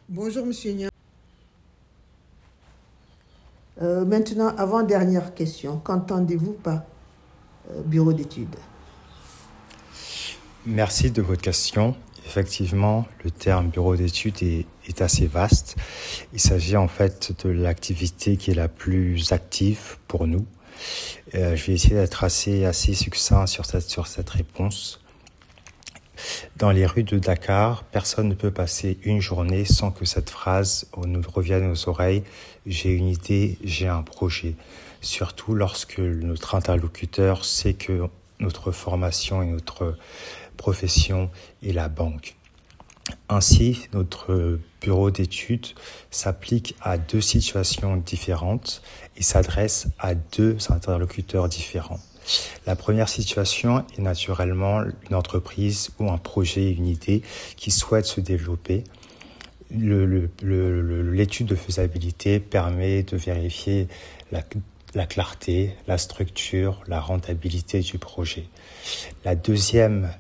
Bonjour, Monsieur Nia. Maintenant, avant-dernière question. Qu'entendez-vous par bureau d'études? Merci de votre question. Effectivement, le terme bureau d'études est assez vaste. Il s'agit en fait de l'activité qui est la plus active pour nous. Je vais essayer d'être assez succinct sur cette réponse. Dans les rues de Dakar, personne ne peut passer une journée sans que cette phrase nous revienne aux oreilles. J'ai une idée, j'ai un projet. Surtout lorsque notre interlocuteur sait que notre formation et notre profession est la banque. Ainsi, notre bureau d'études s'applique à deux situations différentes et s'adresse à deux interlocuteurs différents. La première situation est naturellement une entreprise ou un projet, une idée qui souhaite se développer. L'étude de faisabilité permet de vérifier la clarté, la structure, la rentabilité du projet. La deuxième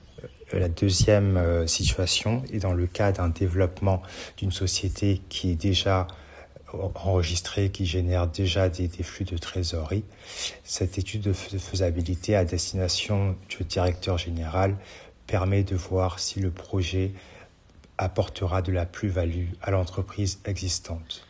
situation est dans le cas d'un développement d'une société qui est déjà enregistrée, qui génère déjà des flux de trésorerie. Cette étude de faisabilité à destination du directeur général permet de voir si le projet apportera de la plus-value à l'entreprise existante.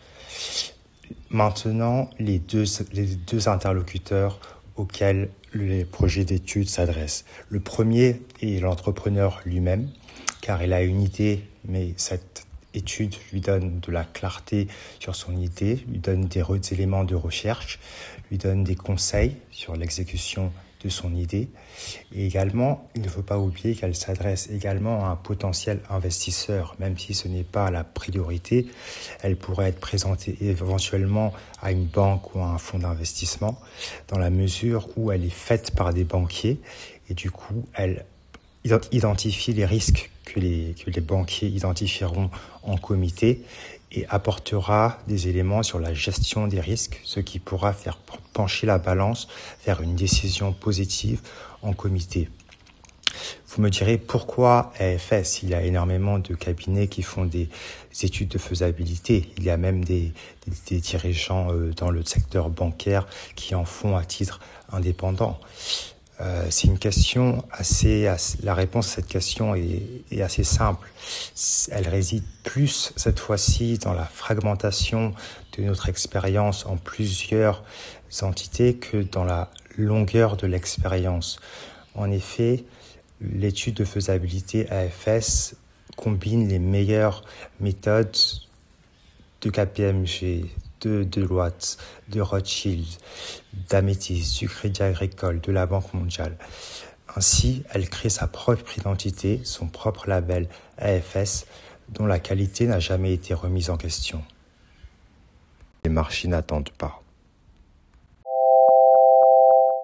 Maintenant, les deux interlocuteurs auxquels les projets d'études s'adressent. Le premier est l'entrepreneur lui-même, car il a une idée, mais cette étude lui donne de la clarté sur son idée, lui donne des éléments de recherche, lui donne des conseils sur l'exécution de son idée. Et également, il ne faut pas oublier qu'elle s'adresse également à un potentiel investisseur, même si ce n'est pas la priorité. Elle pourrait être présentée éventuellement à une banque ou à un fonds d'investissement, dans la mesure où elle est faite par des banquiers et du coup, elle identifie les risques que les banquiers identifieront en comité et apportera des éléments sur la gestion des risques, ce qui pourra faire pencher la balance vers une décision positive en comité. Vous me direz pourquoi AFS? Il y a énormément de cabinets qui font des études de faisabilité. Il y a même des dirigeants dans le secteur bancaire qui en font à titre indépendant. C'est une question la réponse à cette question est assez simple. Elle réside plus cette fois-ci dans la fragmentation de notre expérience en plusieurs entités que dans la longueur de l'expérience. En effet, l'étude de faisabilité AFS combine les meilleures méthodes de KPMG, de Deloitte, de Rothschild, d'Amétis, du Crédit Agricole, de la Banque mondiale. Ainsi, elle crée sa propre identité, son propre label AFS, dont la qualité n'a jamais été remise en question. Les marchés n'attendent pas.